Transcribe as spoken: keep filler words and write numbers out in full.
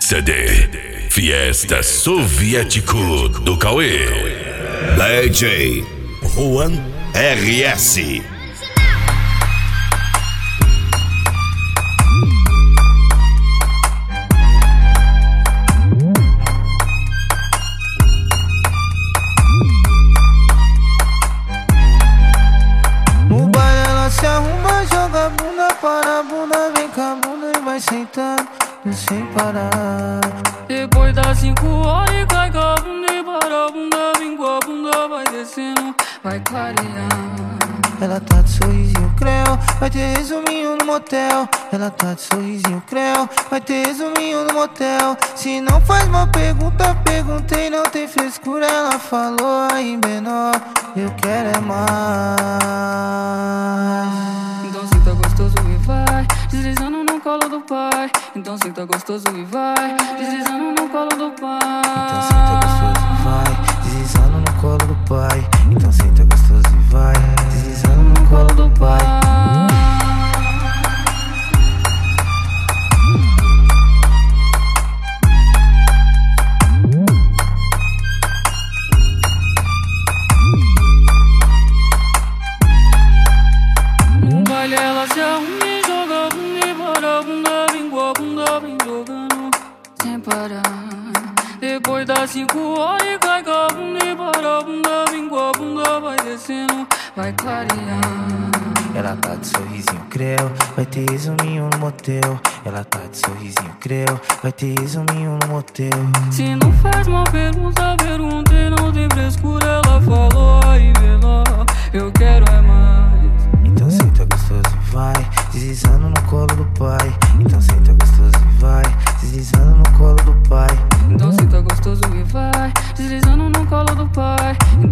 C D Fiesta Soviético do Cauê. D J Juan R S. No baile ela se arruma, joga a bunda para a bunda, vem com a bunda e vai sentando sem parar. Depois das cinco horas cai com a bunda e para a bunda, vem com a bunda, vai descendo, vai clareando. Ela tá de sorrisinho creu, vai ter resuminho no motel. Ela tá de sorrisinho creu, vai ter resuminho no motel. Se não faz uma pergunta, perguntei, não tem frescura. Ela falou aí menor, eu quero é mais. Então senta gostoso e vai deslizando no colo do pai. Então senta gostoso e vai deslizando no colo do pai. Então senta gostoso e vai deslizando no colo do pai. Então senta gostoso e vai deslizando no colo do pai. No baile ela se arruma e joga a bunda e para a bunda, vem com a bunda, vem jogando sem parar. Depois das cinco horas cai com a bunda e para a bunda, vem com a bunda, vai descendo, vai clareando. Ela tá de sorrisinho creu, vai ter resuminho no motel. Ela tá de sorrisinho creu, vai ter resuminho no motel. Se não faz uma pergunta, perguntei, não tem frescura. Ela falou aí menor, eu quero é mais. Então senta gostoso e vai deslizando no colo do pai. Então senta gostoso e vai deslizando no colo do pai. Então senta gostoso e vai deslizando no colo do pai.